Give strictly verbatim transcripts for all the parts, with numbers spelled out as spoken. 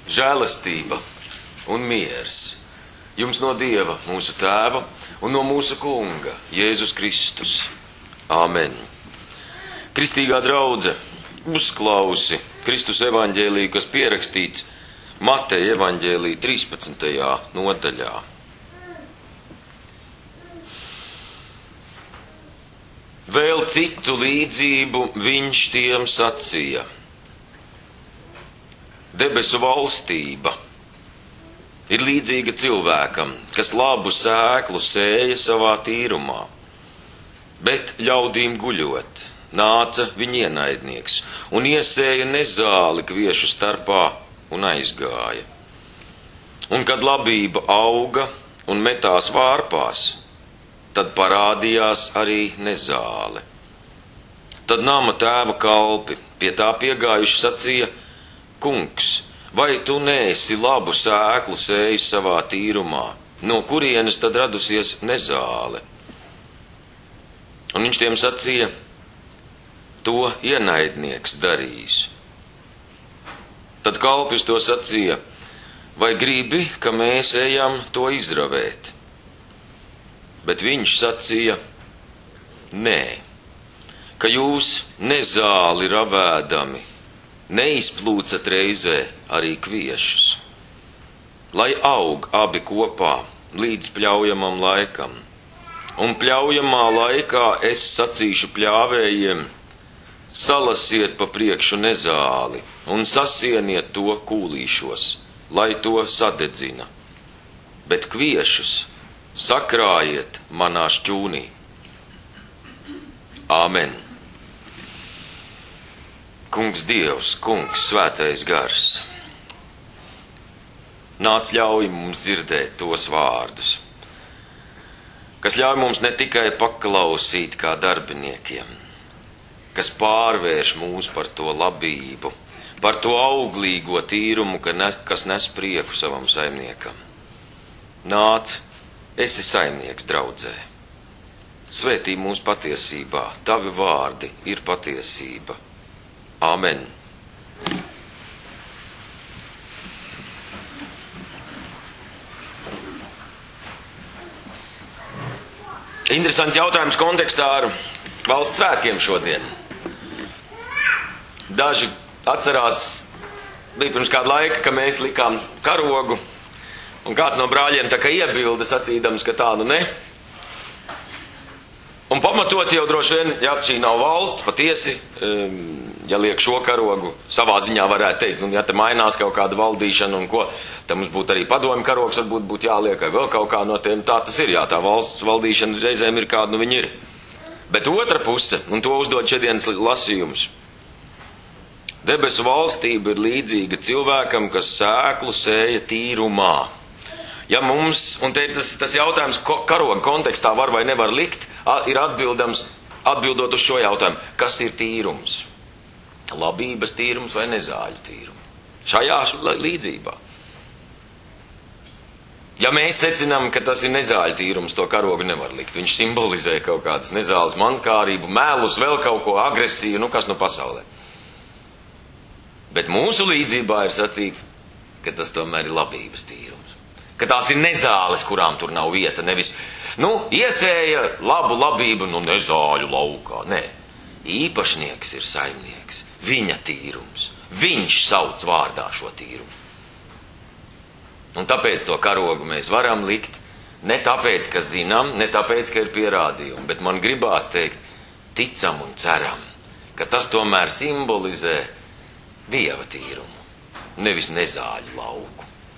žēlastība un miers jums no Dieva, mūsu Tēva, un no mūsu Kunga, Jēzus Kristus. Āmen. Kristīgā draudze, uzklausi Kristus evaņģēliju, kas pierakstīts Mateja evaņģēlija trīspadsmitajā nodaļā. Vēl citu līdzību viņš tiem sacīja. Debesu valstība ir līdzīga cilvēkam, kas labu sēklu sēja savā tīrumā, bet ļaudīm guļot nāca viņa ienaidnieks un iesēja nezāli kviešu starpā un aizgāja. Un kad labība auga un metās vārpās, tad parādījās arī nezāle. Tad nama tēva kalpi pie tā piegājuši sacīja: Kungs, vai tu neesi labu sēklu sējis savā tīrumā? No kurienes tad radusies nezāle? Un viņš tiem sacīja: To ienaidnieks darīs. Tad kalpis to sacīja: Vai gribi, ka mēs ejam to izravēt? Bet viņš sacīja: Nē, ka jūs nezāli ravēdami neizplūcat reizē arī kviešus, lai aug abi kopā līdz pļaujamam laikam. Un pļaujamā laikā es sacīšu pļāvējiem: salasiet pa priekšu nezāli un sasieniet to kūlīšos, lai to sadedzina, bet kviešus sakrājiet manā šķūnī. Āmen. Kungs Dievs, Kungs, Svētais Gars, nāc ļauj mums dzirdēt tos vārdus, kas ļauj mums ne tikai paklausīt kā darbiniekiem, kas pārvērš mūs par to labību, par to auglīgo tīrumu, kas nes prieku savam saimniekam. Nāc, esi saimnieks draudzē. Svētī mūs patiesībā, tavi vārdi ir patiesība. Āmen. Interesants jautājums kontekstā ar valsts svētkiem šodien. Daži atcerās, bija pirms kāda laika, ka mēs likām karogu, un kāds no brāļiem tā kā iebilda sacīdams, ka tādu ne. Un pamatot jau droši vien, ja šī nav valsts, patiesi, ja liek šo karogu, savā ziņā varētu teikt, nu, ja te mainās kaut kāda valdīšana un ko, te mums būtu arī padomju karogs, varbūt būtu jāliek vai vēl kaut kā no tiem, tā tas ir, jā, tā valsts valdīšana reizēm ir kāda, nu viņi ir. Bet otra puse, un to uzdod šodienas lasījums. Debesu valstība ir līdzīga cilvēkam, kas sēklu sēja tīrumā. Ja mums, un te tas, tas jautājums karoga kontekstā var vai nevar likt, ir atbildams, atbildot uz šo jautājumu, kas ir tīrums? Labības tīrums vai nezāļu tīrums? Šajā līdzībā. Ja mēs secinām, ka tas ir nezāļu tīrums, to karogu nevar likt. Viņš simbolizē kaut kādas nezāles, mankārību, mēlus, vēl kaut ko agresiju, nu kas nu pasaulē. Bet mūsu līdzībā ir sacīts, ka tas tomēr ir labības tīrums. Ka tās ir nezāles, kurām tur nav vieta, nevis, nu, iesēja labu labību, nu, nezāļu laukā. Nē, īpašnieks ir saimnieks, viņa tīrums. Viņš sauc vārdā šo tīrumu. Un tāpēc to karogu mēs varam likt, ne tāpēc, ka zinām, ne tāpēc, ka ir pierādījumi, bet man gribās teikt, ticam un ceram, ka tas tomēr simbolizē Dieva tīrumu, nevis nezāļu lauku.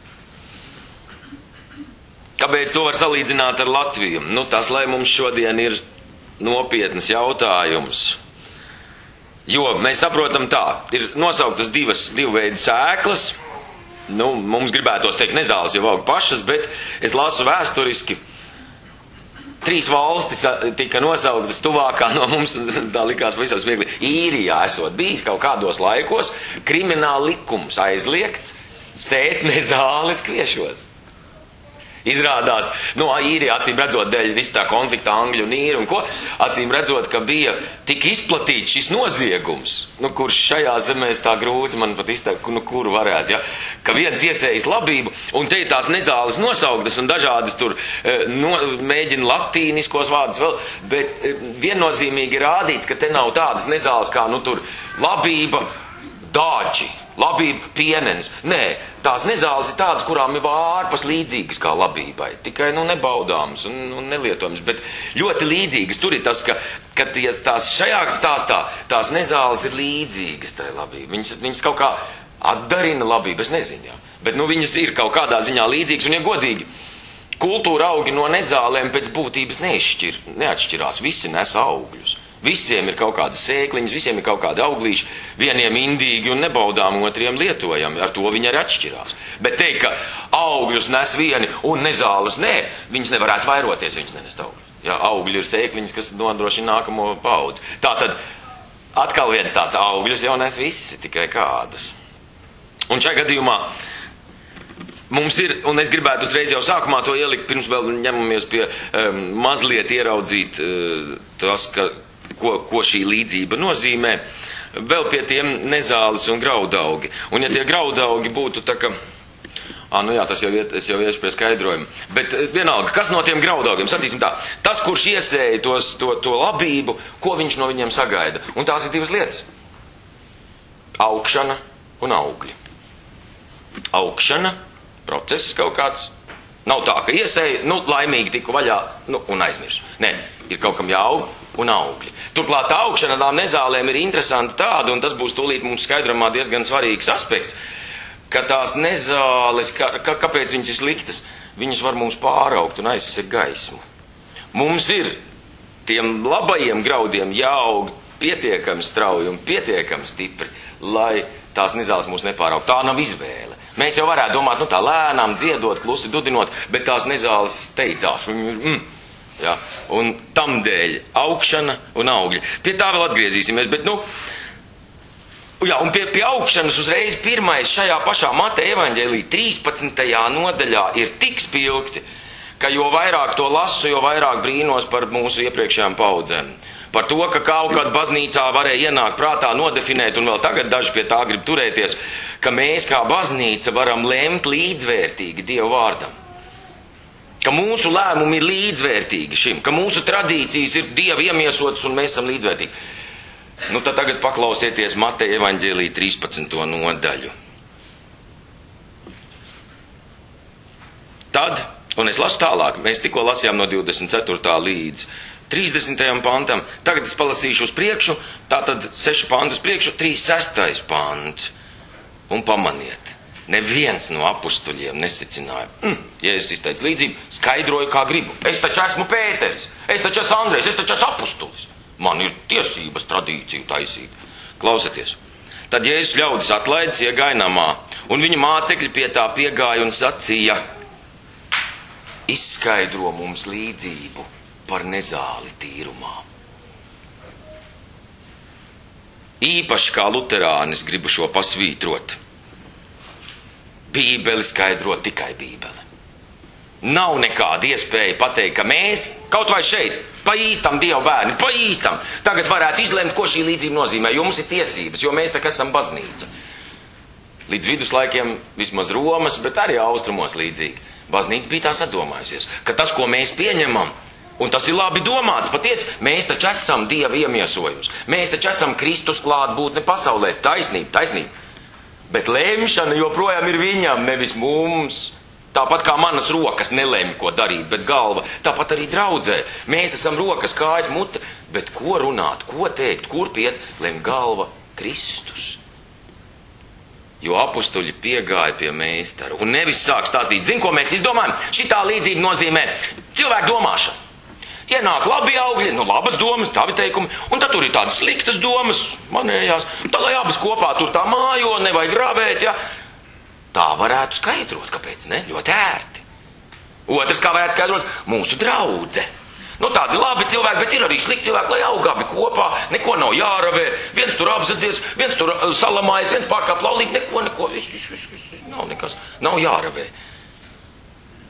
Kāpēc to var salīdzināt ar Latviju? Nu, tas, lai mums šodien ir nopietnas jautājums. Jo mēs saprotam tā, ir nosauktas divas, divu veidu sēklas. Nu, mums gribētos teikt nezāles jau aug pašas, bet es lasu vēsturiski. Trīs valstis tika nosauktas tuvākā no mums, tā likās pavisam viegli. Īrijā esot bijis kaut kādos laikos, krimināla likums aizliegts sēt nezāles kviešos. Izrādās, no īrijā, acīm redzot, dēļ visu tā konflikta angļu un īri un ko, acīm redzot, ka bija tik izplatīts šis noziegums, nu, kurš šajā zemēs tā grūti man pat izteikt, nu, kuru varētu, ja, ka viens iesējis labību, un te ir tās nezāles nosauktas un dažādas tur no, mēģina latīniskos vārdus vēl, bet viennozīmīgi rādīts, ka te nav tādas nezāles kā, nu, tur labība, dāģi. Labība, pienenis. Nē, tās nezāles ir tādas, kurām ir vārpas līdzīgas kā labībai. Tikai, nu, nebaudāmas un, un nelietojamas, bet ļoti līdzīgas. Tur ir tas, ka, ka tās šajā stāstā tās nezāles ir līdzīgas tai labībai. Viņas, viņas kaut kā atdarina labību, es nezinu, jā. Bet, nu, viņas ir kaut kādā ziņā līdzīgas, un, ja godīgi, kultūra augi no nezālēm pēc būtības neizšķir, neatšķirās. Visi nes augļus. Visiem ir kaut kādas sēkliņas, visiem ir kaut kādi auglīši, vieniem indīgi un nebaudām, otriem lietojami, ar to viņi arī atšķirās. Bet teikt, ka augļus nes vieni un nezāles nē, viņas nevarētu vairoties, viņas nenest augļus. Ja, augļi ir sēkliņas, kas nodrošina nākamo paudzi. Tātad atkal viens tāds augļus jau nes visi, tikai kādus. Un šajā gadījumā mums ir, un es gribētu uzreiz jau sākumā to ielikt, pirms vēl ņemamies pie um, mazliet ieraudzīt uh, tas, ka Ko, ko šī līdzība nozīmē, vēl pie tiem nezāles un graudaugi. Un ja tie graudaugi būtu tā ka, ā, nu jā, tas jau iet, es jau iešu pie skaidrojuma, bet vienalga, kas no tiem graudaugiem, sacīsim tā, tas, kurš iesēja tos, to, to labību, ko viņš no viņiem sagaida. Un tās ir divas lietas. Augšana un augļi. Augšana, process kaut kāds, nav tā, ka iesēja, nu, laimīgi tiku vaļā, nu, un aizmirsu. Nē, ir kaut kam jāaug un augļi. Turklāt augšana tām nezālēm ir interesanti tāda, un tas būs tūlīt mums skaidrumā diezgan svarīgs aspekts, ka tās nezāles, ka, ka, kāpēc viņas ir sliktas, viņas var mums pāraugt un aizsegt gaismu. Mums ir tiem labajiem graudiem jāaug pietiekami strauji un pietiekami stipri, lai tās nezāles mūs nepāraug. Tā nav izvēle. Mēs jau varētu domāt, nu tā lēnām dziedot, klusi dudinot, bet tās nezāles steidzās. Mm, Ja, un tam dēļ augšana un augļi. Pie tā vēl atgriezīsimies, bet, nu, jā, un pie, pie augšanas uzreiz pirmais šajā pašā Mateja evaņģēlī trīspadsmitajā nodaļā ir tik spilgti, ka jo vairāk to lasu, jo vairāk brīnos par mūsu iepriekšējām paudzēm. Par to, ka kaut kad baznīcā varēja ienākt prātā, nodefinēt, un vēl tagad daži pie tā grib turēties, ka mēs kā baznīca varam lemt līdzvērtīgi Dievu vārdam. Ka mūsu lēmumi ir līdzvērtīgi šim, ka mūsu tradīcijas ir Dieva iemiesotas un mēs esam līdzvērtīgi. Nu, tad tagad paklausieties Mateja evaņģēlī trīspadsmito nodaļu. Tad, un es lasu tālāk, mēs tikko lasījām no divdesmit ceturtā līdz trīsdesmitajam pantam, tagad es palasīšu uz priekšu, tātad sešu pantu uz priekšu, trīs sestais pants. Un pamaniet. Neviens no apustuļiem nesicināja. Mm, ja es izteicu līdzību, skaidroju, kā gribu. Es taču esmu Pēteris, es taču esmu Andrejs, es taču esmu apustulis. Man ir tiesības tradīciju taisīt. Klausieties. Tad Jēzus ļaudis atlaidis iegāja namā, un viņa mācekļi pie tā piegāja un sacīja: izskaidro mums līdzību par nezāli tīrumā. Īpaši kā luterānis gribu šo pasvītrot. Bībeli skaidro tikai Bībeli. Nav nekāda iespēja pateikt, ka mēs, kaut vai šeit, pa īstam Dievu bērni, pa īstam, tagad varētu izlemt, ko šī līdzība nozīmē, jo mums ir tiesības, jo mēs tā kā esam baznīca. Līdz viduslaikiem vismaz Romas, bet arī austrumos līdzīgi. Baznīca bija tā sadomājusies, ka tas, ko mēs pieņemam, un tas ir labi domāts, patiesi, mēs taču esam Dieva iemiesojums. Mēs taču esam Kristus klātbūtne pasaulē, taisnība, taisnība. Bet lēmšana joprojām ir viņam, nevis mums. Tāpat kā manas rokas nelēma, ko darīt, bet galva. Tāpat arī draudzē. Mēs esam rokas, kājas, mute. Bet ko runāt, ko teikt, kur piet, lem galva Kristus. Jo apustuļi piegāja pie meistara un nevis sāk stāstīt. Zin, ko mēs izdomājam? Šitā līdzība nozīmē cilvēku domāšanu. Ienāk labi augļi, nu labas domas, tavi teikumi, un tad tur ir tādas sliktas domas, manējās, tad lai abas kopā tur tā mājo, nevajag rāvēt, ja. Tā varētu skaidrot, kāpēc ne, ļoti ērti. Otrs, kā varētu skaidrot, mūsu draudze. Nu tādi labi cilvēki, bet ir arī slikti cilvēki, lai aug abi kopā, neko nav jāravē, viens tur apzadzies, viens tur salamājas, viens pārkāp laulīt, neko, neko, viss, viss, viss, viss, nav nekas, nav jāravē.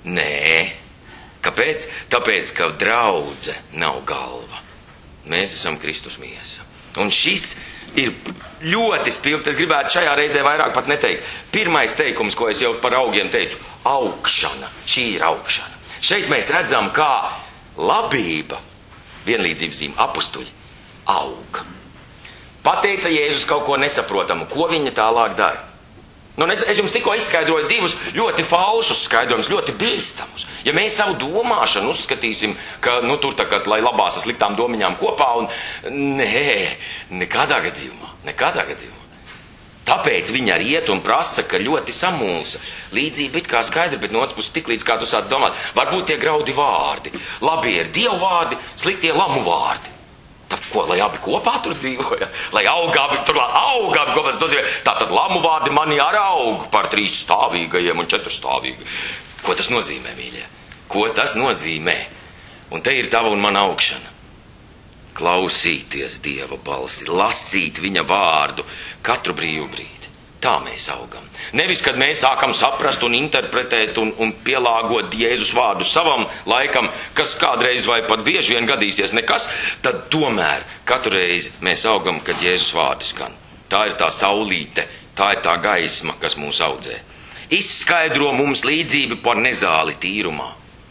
Nē. Kāpēc? Tāpēc, ka draudze nav galva. Mēs esam Kristus miesa. Un šis ir ļoti spilgts. Es gribētu šajā reizē vairāk pat neteikt. Pirmais teikums, ko es jau par augiem teicu, augšana. Šī ir augšana. Šeit mēs redzam, kā labība, vienlīdzības zīme, apustuļi, auga. Pateica Jēzus kaut ko nesaprotamu. Ko viņa tālāk dara? Nu, es, es jums tikko izskaidroju divus ļoti falšus skaidrojumus, ļoti bīstamus. Ja mēs savu domāšanu uzskatīsim, ka, nu, tur tagad, lai labās ar sliktām domiņām kopā, un nē, nekādā gadījumā, nekādā gadījumā. Tāpēc viņa arī iet un prasa, ka ļoti samulsa. Līdzība it kā skaidra, bet no otras puses tik līdz kā tu sāc domāt, varbūt tie graudi vārdi. Labi ir dievu vārdi, sliktie lamu vārdi. Tad ko, lai abi kopā tur dzīvoja? Lai auga abi, tur auga abi kopā, tas nozīmē, tātad lamu vārdi mani arī aug par trīs stāvīgajiem un četru stāvīgajiem. Ko tas nozīmē, mīļie? Ko tas nozīmē? Un te ir tava un mana augšana. Klausīties Dieva balsi, lasīt viņa vārdu katru brīvu brīdi. Tā mēs augam. Nevis, kad mēs sākam saprast un interpretēt un, un pielāgot Jēzus vārdu savam laikam, kas kādreiz vai pat bieži vien gadīsies nekas, tad tomēr katru reizi mēs augam, kad Jēzus vārdi skan. Tā ir tā saulīte, tā ir tā gaisma, kas mūs audzē. Izskaidro mums līdzību par nezāli tīrumā.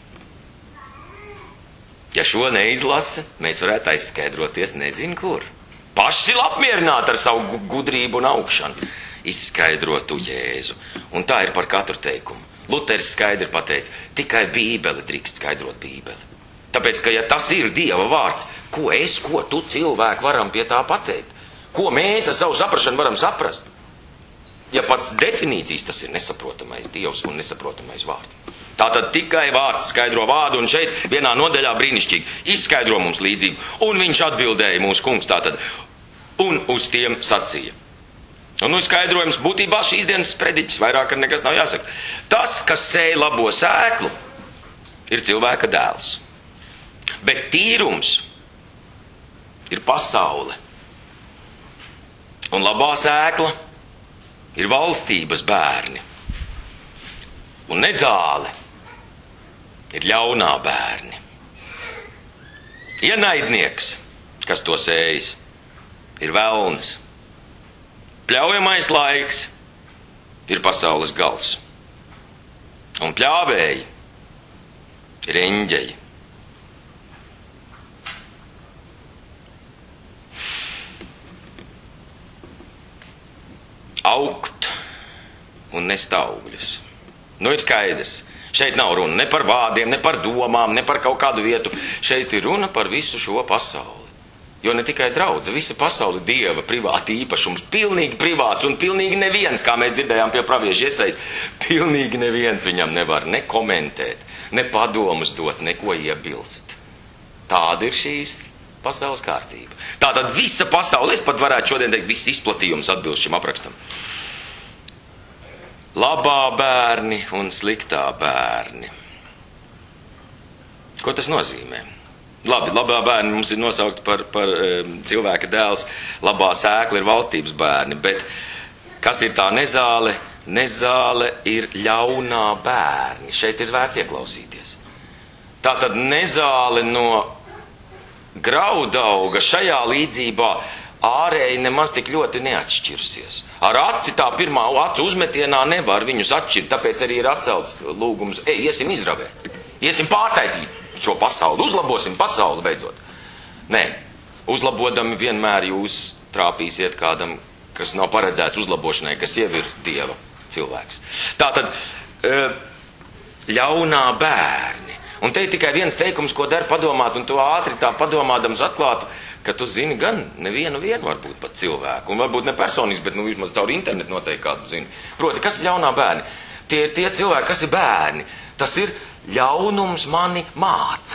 Ja šo neizlasa, mēs varētu aizskaidroties nezinu kur. Paši apmierināti ar savu gudrību un augšanu. Izskaidrotu Jēzu. Un tā ir par katru teikumu. Luteris skaidri pateica, tikai Bībeli drīkst skaidrot Bībeli. Tāpēc, ka ja tas ir Dieva vārds, ko es, ko tu cilvēki varam pie tā pateikt? Ko mēs ar savu saprašanu varam saprast? Ja pats definīcijas tas ir nesaprotamais Dievs un nesaprotamais vārds. Tātad tikai vārds skaidro vārdu, un šeit vienā nodaļā brīnišķīgi izskaidro mums līdzību. Un viņš atbildēja mūsu kungs tātad, un uz tiem sacīja. Un nu skaidrojums būtībā šīs dienas sprediķis, vairāk ar nekas nav jāsaka. Tas, kas sēj labo sēklu, ir cilvēka dēls. Bet tīrums ir pasaule. Un labā sēkla ir valstības bērni. Un nezāle ir ļaunā bērni. Ienaidnieks, kas to sējas, ir velns. Pļaujamais laiks ir pasaules gals. Un pļāvēji ir eņģeļi. Augt un nest augļus. Nu ir skaidrs. Šeit nav runa ne par vārdiem, ne par domām, ne par kaut kādu vietu. Šeit ir runa par visu šo pasauli. Jo ne tikai draudze, visa pasaule Dieva privāti īpašums, pilnīgi privāts un pilnīgi neviens, kā mēs dzirdējām pie pravieša iesaist, pilnīgi neviens viņam nevar ne komentēt, ne padomus dot, neko iebilst. Tāda ir šīs pasaules kārtība. Tātad visa pasaule, es pat varētu šodien teikt, viss izplatījums atbilst šim aprakstam. Labā bērni un sliktā bērni. Ko tas nozīmē? Labi, labā bērni mums ir nosaukti par, par um, cilvēka dēls, labā sēkla ir valstības bērni, bet kas ir tā nezāle? Nezāle ir ļaunā bērni. Šeit ir vērts ieklausīties. Tātad nezāle no graudauga šajā līdzībā ārēji nemaz tik ļoti neatšķirsies. Ar aci tā pirmā acu uzmetienā nevar viņus atšķirt, tāpēc arī ir atcelts lūgums, ej, iesim izravēt, iesim pārtaitīt šo pasauli, uzlabosim pasauli beidzot. Nē, uzlabodami vienmēr jūs trāpīsiet kādam, kas nav paredzēts uzlabošanai, kas jau ir Dieva cilvēks. Tātad, ļaunā bērni. Un te ir tikai viens teikums, ko der padomāt, un to ātri tā padomādams atklāt, ka tu zini gan nevienu vienu varbūt pat cilvēku, un varbūt ne personīgs, bet nu vismaz caur internetu noteikti kādu zini. Proti, kas ir ļaunā bērni? Tie ir tie cilvēki, kas ir bērni. Tas ir ļaunums mani māca.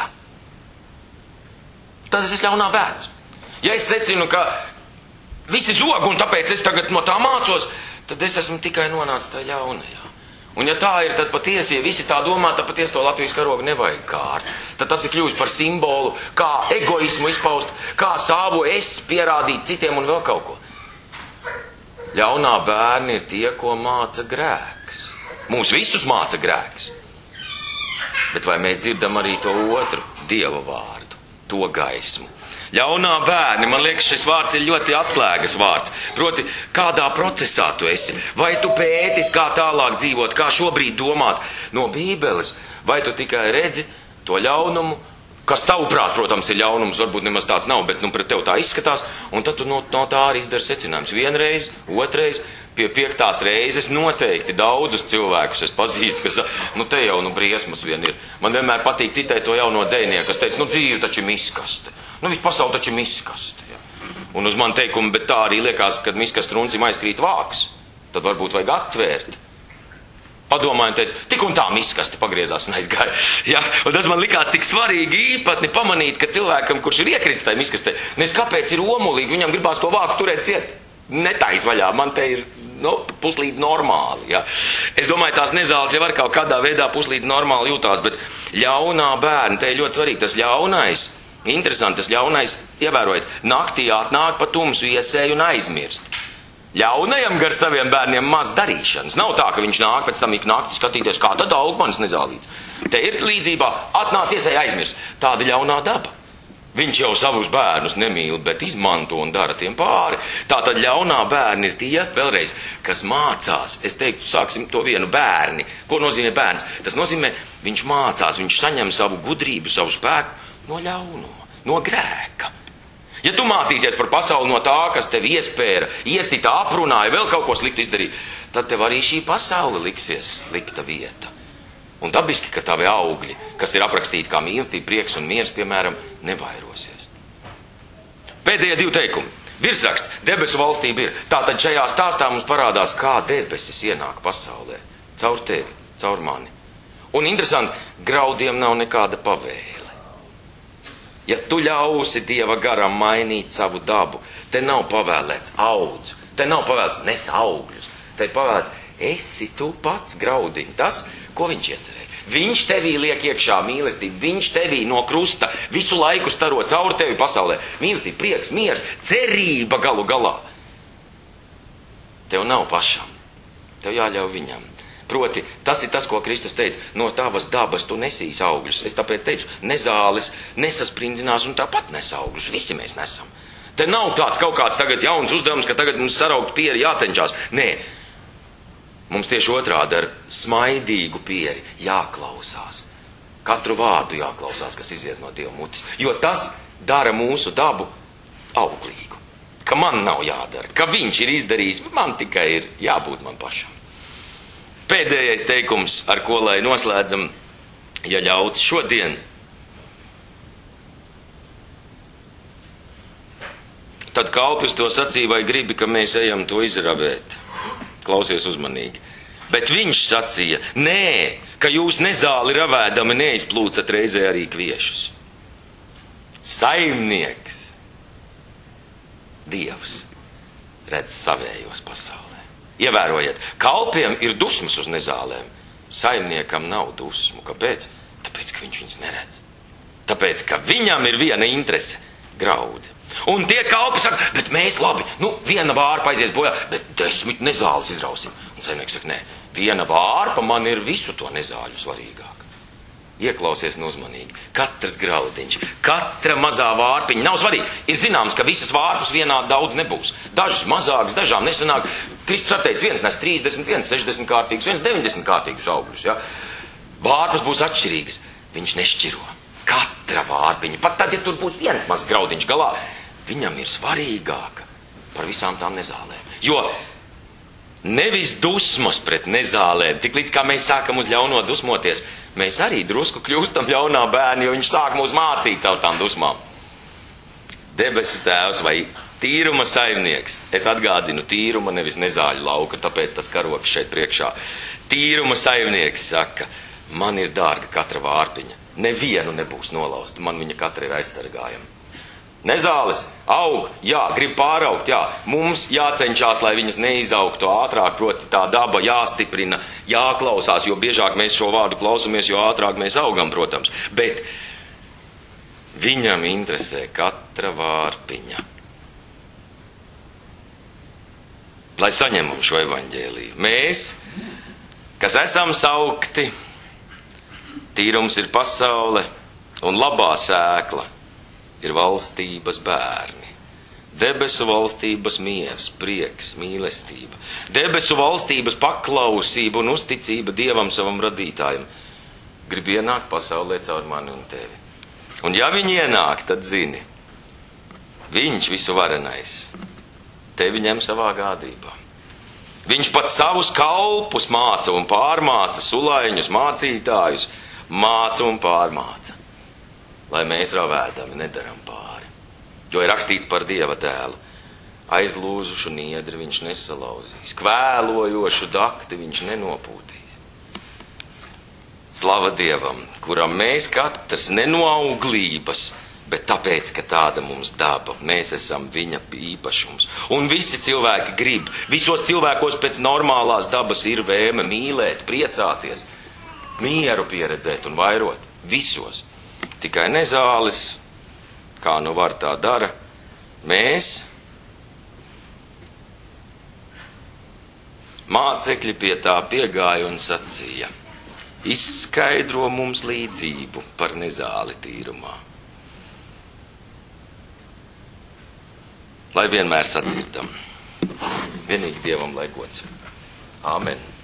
Tad es esmu ļaunā bērns. Ja es secinu, ka visi zog un tāpēc es tagad no tā mācos, tad es esmu tikai nonācis tā ļaunajā. Un ja tā ir, tad patiesi, ja visi tā domā, tad patiesi to Latvijas karogu nevajag kārt. Tad tas ir kļūst par simbolu, kā egoismu izpaust, kā savu es pierādīt citiem un vēl kaut ko. Ļaunā bērni ir tie, ko māca grēks. Mūs visus māca grēks. Bet vai mēs dzirdam arī to otru Dieva vārdu, to gaismu? Ļaunā bērni, man liekas, šis vārds ir ļoti atslēgas vārds. Proti, kādā procesā tu esi? Vai tu pētis, kā tālāk dzīvot, kā šobrīd domāt no Bībeles? Vai tu tikai redzi to ļaunumu, kas tavuprāt, protams, ir ļaunums, varbūt nemaz tāds nav, bet nu pret tev tā izskatās, un tad tu no, no tā arī izdari secinājums. Vienreiz, otrais, pie piektās reizes noteikti daudzus cilvēkus es pazīstu, kas, nu te jau, nu briesmas vien ir. Man vienmēr patīk citēt to jauno dzejnieku, kas teica, nu dzīve taču ir miskaste. Nu viss pasauli taču ir miskaste. Ja. Un uz man teikumu, bet tā arī liekas, kad miskaste runcim aizkrīt vāks. Tad varbūt vajag atvērt. Padomāju un teica, tik un tā miskaste pagriezās un aizgāja. Ja? Un tas man likās tik svarīgi īpatni pamanīt, ka cilvēkam, kurš ir iekrits tajā miskastē, nes kāpēc ir omulīgi, viņam gribās to vāku turēt ciet. Netais vaļā, man te ir nu, puslīdz normāli. Ja? Es domāju, tās nezāles jau var kaut kādā veidā puslīdz normāli jūtās, bet ļaunā bērna, te ir ļoti svarīgi, tas ļaunais, interesanti, tas ļaunais, ievērojiet, naktī atnāk pa tumsu iesēju un aizmirst. Ļaunajam gar saviem bērniem maz darīšanas. Nav tā, ka viņš nāk pēc tam ik nakti skatīties, kā tad aug manis nezālīts. Te ir līdzībā, atnāc iesēju aizmirst. Tāda ļaunā daba. Viņš jau savus bērnus nemīl, bet izmanto un dara tiem pāri. Tātad ļaunā bērni ir tie, vēlreiz, kas mācās. Es teiktu, sāksim to vienu bērni. Ko nozīmē bērns? Tas nozīmē, viņš mācās, viņš saņem savu gudrību, savu spēku no ļaunuma, no grēka. Ja tu mācīsies par pasauli no tā, kas tev iespēra, iesita, aprunāja, vēl kaut ko sliktu izdarīt, tad tev arī šī pasaule liksies slikta vieta. Un dabiski, ka tavi augļi, kas ir aprakstīti kā mīlestība, prieks un miers, piemēram, nevairosies. Pēdējie divi teikumi. Virsraksts, debesu valstība ir. Tātad šajā stāstā mums parādās, kā debesis ienāk pasaulē. Caur tevi, caur mani. Un interesanti, graudiem nav nekāda pavēle. Ja tu ļausi Dieva garam mainīt savu dabu, te nav pavēlēts audz, te nav pavēlēts nes augļus, te pavēlēts esi tu pats graudiņ, tas, ko viņš iecerēja. Viņš tevī liek iekšā mīlestību, viņš tevī no krusta visu laiku staro caur tevi pasaulē. Mīlestība, prieks, miers, cerība galu galā. Tev nav pašam, tev jāļauj viņam. Proti, tas ir tas, ko Kristus teica, no tavas dabas tu nesīs augļus. Es tāpēc teicu, nezāles nesasprinzinās un tāpat nes augļus. Visi mēs nesam. Te nav tāds kaut kāds tagad jauns uzdevums, ka tagad mums saraukt pieri jācenšās. Nē, mums tieši otrādi ar smaidīgu pieri jāklausās. Katru vārdu jāklausās, kas iziet no Dieva mutis. Jo tas dara mūsu dabu auglīgu. Ka man nav jādara, ka viņš ir izdarījis, man tikai ir jābūt man pašam. Pēdējais teikums, ar ko lai noslēdzam, ja ļauts šodien. Tad kalpis to sacīja, vai gribi, ka mēs ejam to izravēt. Klausies uzmanīgi. Bet viņš sacīja, nē, ka jūs nezāli ravēdami neizplūcat reizē arī kviešus. Saimnieks, Dievs, redz savējos pasaulē. Ievērojiet, kalpiem ir dusmas uz nezālēm. Saimniekam nav dusmu. Kāpēc? Tāpēc, ka viņš viņus neredz. Tāpēc, ka viņam ir viena interese – graudi. Un tie kalpi saka, bet mēs labi, nu, viena vārpa aizies bojā, bet desmit nezāles izrausim. Un saimnieks saka, nē, viena vārpa man ir visu to nezāļu svarīgāk. Ieklausies un uzmanīgi. Katrs graudiņš, katra mazā vārpiņa nav svarīga. Ir zināms, ka visas vārpas vienā daudz nebūs. Dažas mazākas, dažām nesanāk. Kristus atteic, viens nes trīsdesmit, viens sešdesmit kārtīgus, viens deviņdesmit kārtīgus augļus. Ja? Vārpas būs atšķirīgas. Viņš nešķiro. Katra vārpiņa, pat tad, ja tur būs viens mazs graudiņš galā, viņam ir svarīgāka par visām tām nezālēm. Jo nevis dusmas pret nezālēm, tik līdz kā mēs sākam uz ļauno dusmoties, mēs arī drusku kļūstam ļaunā bērni, jo viņš sāk mūs mācīt caur tām dusmām. Debesu tēvs vai tīruma saimnieks, es atgādinu tīruma, nevis nezāļu lauka, tāpēc tas karoks šeit priekšā. Tīruma saimnieks saka, man ir dārga katra vārpiņa, nevienu nebūs nolausta, man viņa katra ir aizsargājama. Nezāles aug, jā, grib pāraugt, jā, mums jācenšās, lai viņas neizaugtu ātrāk, proti tā daba jāstiprina, jāklausās, jo biežāk mēs šo vārdu klausamies, jo ātrāk mēs augam, protams. Bet viņam interesē katra vārpiņa. Lai saņemam šo evaņģēliju. Mēs, kas esam saukti Tīrums ir pasaule, un labā sēkla ir valstības bērni. Debesu valstības miers, prieks, mīlestība. Debesu valstības paklausība un uzticība Dievam savam radītājam. Grib ienākt pasaulē caur mani un tevi. Un ja viņi ienāk, tad zini, viņš visu varenais tevi ņem savā gādībā. Viņš pat savus kalpus māca un pārmāca, sulaiņus, mācītājus, māca un pārmāca, lai mēs ravēdami nedaram pāri. Jo ir rakstīts par Dieva dēlu. Aizlūzušu niedri viņš nesalauzīs, kvēlojošu dakti viņš nenopūtīs. Slava Dievam, kuram mēs katrs ne no auglības, bet tāpēc, ka tāda mums daba, mēs esam viņa īpašums. Un visi cilvēki grib, visos cilvēkos pēc normālās dabas ir vēme mīlēt, priecāties, mieru pieredzēt un vairot. Visos. Tikai nezāles, kā nu var tā dara, mēs, mācekļi pie tā piegāja un sacīja, izskaidro mums līdzību par nezāli tīrumā. Lai vienmēr sadzirdam. Vienīgi Dievam lai gods. Āmen.